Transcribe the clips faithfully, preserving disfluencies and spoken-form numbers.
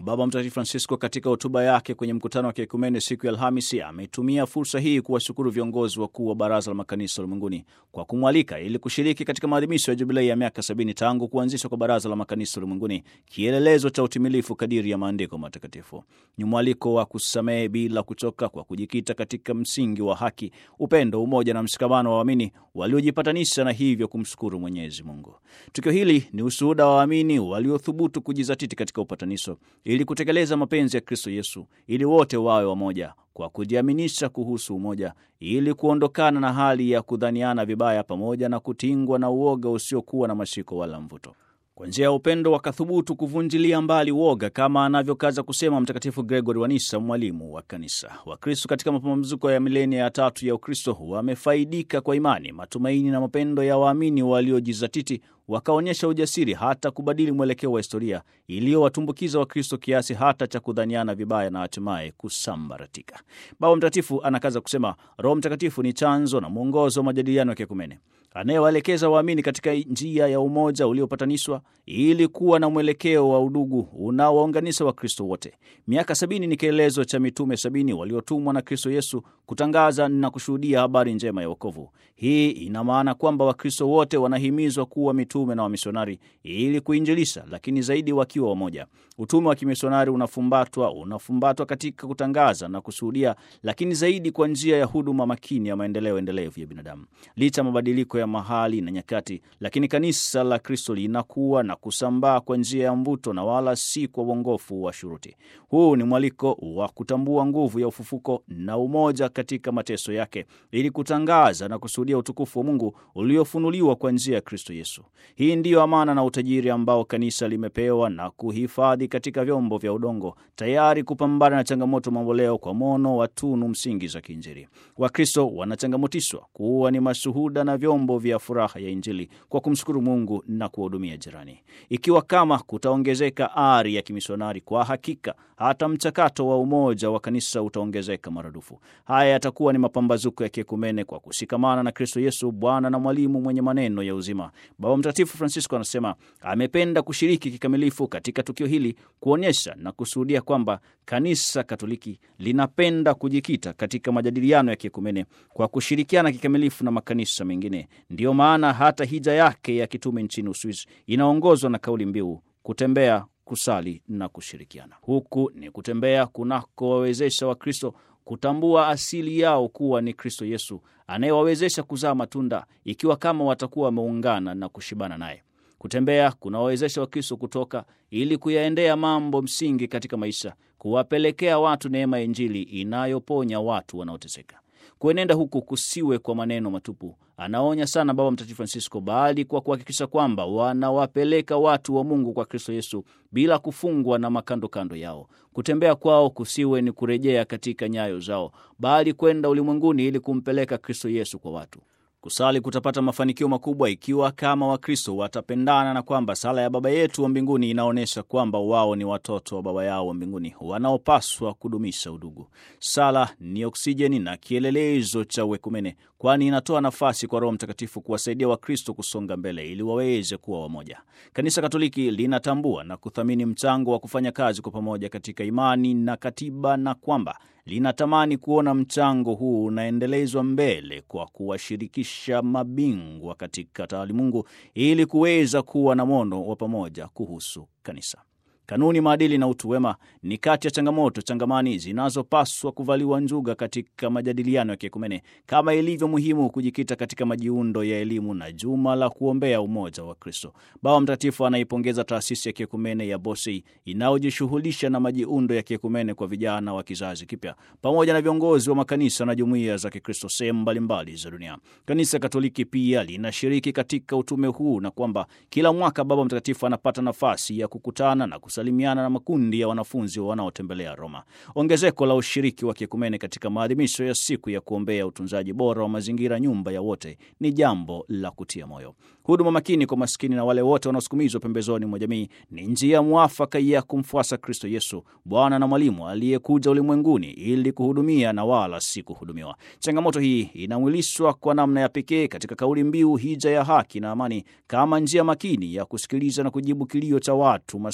Baba Mtakatifu Francisco katika hotuba yake kwenye mkutano wa kiekumene siku ya Alhamisi ametumia fursa hii kuwashukuru viongozi wakuu wa Baraza la Makanisa Ulimwenguni kwa kumwalika ili kushiriki katika maadhimisho ya jubilei ya miaka sabini tangu kuanzishwa kwa Baraza la Makanisa Ulimwenguni, kielelezo cha utimilifu kadiri ya maandiko matakatifu. Ni mwaliko wa kusamehe bila kuchoka kwa kujikita katika msingi wa haki, upendo, umoja na mshikamano wa waamini waliojipatanisha na hivyo kumshukuru Mwenyezi Mungu. Tukio hili ni ushuhuda wa waamini waliothubutu kujizatiti katika upatanisho ili kutekeleza mapenzi ya Kristo Yesu, ili wote wawe wamoja kwa kujiaminisha kuhusu umoja, ili kuondokana na hali ya kudhaniana vibaya pamoja na kutingwa na uoga usiokuwa na mashiko wala mvuto. Kwa njia ya upendo wakathubutu kuvunjilia mbali woga, kama anavyokaza kusema Mtakatifu Gregory wa Nisa, mwalimu wa kanisa. Wakristo katika mapambazuko ya milenia ya tatu ya Ukristo wamefaidika kwa imani, matumaini na mapendo ya waamini waliojizatiti, wakaonyesha ujasiri hata kubadili mwelekeo wa historia iliyowatumbukiza Wakristo kiasi hata cha kudhaniana vibaya na hatimaye kusambaratika. Baba Mtakatifu anakaza kusema Roho Mtakatifu ni chanzo na mwongozo wa majadiliano ya kiekumene, anayewaelekeza waamini katika njia ya umoja uliopatanishwa ili kuwa na mwelekeo wa udugu unaowaunganisha Wakristo wote. Miaka sabini ni kielezo cha mitume sabini waliotumwa na Kristo Yesu kutangaza na kushuhudia habari njema ya wokovu. Hii ina maana kwamba Wakristo wote wanahimizwa kuwa mitume na wamisionari ili kuinjilisha, lakini zaidi wakiwa wamoja. Utume wa kimisionari unafumbatwa unafumbatwa katika kutangaza na kushuhudia, lakini zaidi kwa njia ya huduma makini ya maendeleo endelevu ya binadamu. Licha mabadiliko ya mahali na nyakati, lakini kanisa la Kristo linakuwa na kusambaa kwa njia ya mvuto na wala si kwa uongofu wa shuruti. Huu ni mwaliko wa kutambua nguvu ya ufufuko na umoja katika mateso yake, ili kutangaza na kushuhudia utukufu wa Mungu uliofunuliwa kwa njia ya Kristo Yesu. Hii ndiyo amana na utajiri ambao kanisa limepewa na kuhifadhi katika vyombo vya udongo, tayari kupambana na changamoto mamboleo kwa mono wa tunu msingi za kiinjili. Wakristo wanachangamotishwa kuwa ni mashuhuda na vyombo vya furaha ya Injili kwa kumshukuru Mungu na kuhudumia jirani. Ikiwa kama kutaongezeka ari ya kimisionari, kwa hakika hata mchakato wa umoja wa kanisa utaongezeka maradufu. Haya yatakuwa ni mapambazuko ya kiekumene kwa kushikamana na Kristo Yesu, Bwana na mwalimu mwenye maneno ya uzima. Baba Mtakatifu Francisco anasema amependa kushiriki kikamilifu katika tukio hili, kuonyesha na kushuhudia kwamba Kanisa Katoliki linapenda kujikita katika majadiliano ya kiekumene kwa kushirikiana kikamilifu na makanisa mengine. Ndiyo maana hata hija yake ya kitume nchini Uswisi inaongozwa na kauli mbiu kutembea, kusali na kushirikiana. Huku ni kutembea kunakowawezesha Wakristo kutambua asili yao kuwa ni Kristo Yesu, anayewawezesha kuzaa matunda ikiwa kama watakuwa wameungana na kushibana naye. Kutembea kunawawezesha Wakristo kutoka ili kuyaendea mambo msingi katika maisha, kuwapelekea watu neema ya Injili inayoponya watu wanaoteseka. Kuenenda huku kusiwe kwa maneno matupu, anaonya sana Baba Mtakatifu Francisco, bali kwa kuhakikisha kwamba wanawapeleka watu wa Mungu kwa Kristo Yesu bila kufungwa na makando kando yao. Kutembea kwao kusiwe ni kurejea katika nyayo zao, bali kwenda ulimwenguni ili kumpeleka Kristo Yesu kwa watu. Kusali kutapata mafanikio makubwa ikiwa kama Wakristo watapendana, na kwamba sala ya Baba yetu wa mbinguni inaonyesha kwamba wao ni watoto wa Baba yao wa mbinguni wanaopaswa kudumisha udugu. Sala ni oksijeni na kielelezo cha uekumene, kwani inatoa nafasi kwa Roho Mtakatifu kuwasaidia Wakristo kusonga mbele ili waweze kuwa wamoja. Kanisa Katoliki linatambua na kuthamini mchango wa kufanya kazi kwa pamoja katika imani na katiba, na kwamba linatamani kuona mchango huu unaendelezwa mbele kwa kuwashirikisha mabingwa katika taalimungu ili kuweza kuwa na mono wa pamoja kuhusu kanisa. Kanuni, maadili na utu wema ni kati ya changamoto changamani zinazopaswa kuvaliwa njuga katika majadiliano ya kiekumene, kama ilivyo muhimu kujikita katika majiundo ya elimu na juma la kuombea umoja wa Kristo. Baba Mtakatifu anaipongeza taasisi ya kiekumene ya Bosei inayojishughulisha na majiundo ya kiekumene kwa vijana wa kizazi kipya, pamoja na viongozi wa makanisa na jumuiya za Kikristo sehemu mbalimbali za dunia. Kanisa Katoliki pia linashiriki katika utume huu, na kwamba kila mwaka Baba Mtakatifu anapata nafasi ya kukutana na kusalimiana na makundi ya wanafunzi wanaotembelea Roma. Ongezeko la ushiriki wa kiekumene katika maadhimisho ya siku ya kuombea utunzaji bora wa mazingira, nyumba ya wote, ni jambo la kutia moyo. Huduma makini kwa maskini na wale wote wanaosukumizwa pembezoni mwa jamii ni njia mwafaka ya kumfuasa Kristo Yesu, Bwana na mwalimu aliyekuja ulimwenguni ili kuhudumia na wala si kuhudumiwa. Changamoto hii inamwilishwa kwa namna ya pekee katika kauli mbiu hija ya haki na amani, kama njia makini ya kusikiliza na kujibu kilio cha watu maskini kutoka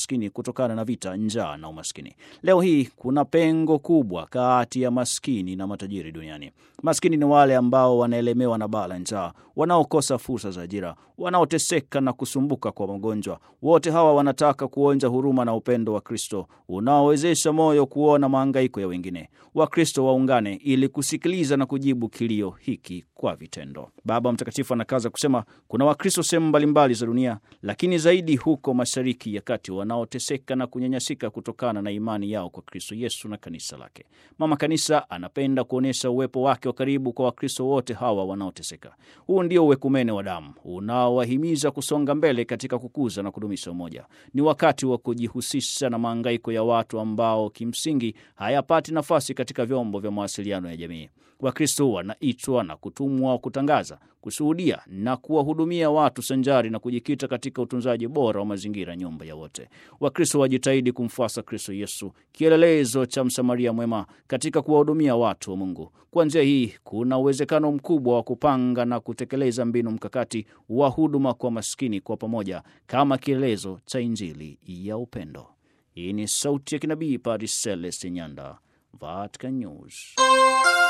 kutokana na vita, njaa na umaskini. Leo hii kuna pengo kubwa kati ya maskini na matajiri duniani. Maskini ni wale ambao wanaelemewa na baa la njaa, wanaokosa fursa za ajira, wanaoteseka na kusumbuka kwa magonjwa. Wote hawa wanataka kuonja huruma na upendo wa Kristo unaowezesha moyo kuona mahangaiko ya wengine. Wakristo waungane ili kusikiliza na kujibu kilio hiki kwa vitendo. Baba Mtakatifu anakaza kusema kuna Wakristo sehemu mbalimbali za dunia, lakini zaidi huko Mashariki ya Kati, wanaoteseka na kunyanyasika kutokana na imani yao kwa Kristo Yesu na kanisa lake. Mama Kanisa anapenda kuonyesha uwepo wake wa karibu kwa Wakristo wote hawa wanaoteseka. Huu ndio uwekumene wa damu unaowahimiza kusonga mbele katika kukuza na kudumisha umoja. Ni wakati wa kujihusisha na mahangaiko ya watu ambao kimsingi hayapati nafasi katika vyombo vya mawasiliano ya jamii. Wakristo wanaitwa na kutumwa kutangaza, kushuhudia na kuwahudumia watu sanjari na kujikita katika utunzaji bora wa mazingira, nyumba ya wote. Wakristo wajitahidi kumfuasa Kristo Yesu, kielelezo cha Msamaria mwema, katika kuwahudumia watu wa Mungu. Kwa njia hii kuna uwezekano mkubwa wa kupanga na kutekeleza mbinu mkakati wa huduma kwa maskini kwa pamoja, kama kielelezo cha Injili ya upendo. Hii ni sauti ya kinabii, Padre Celeste Nyanda, Vatican News.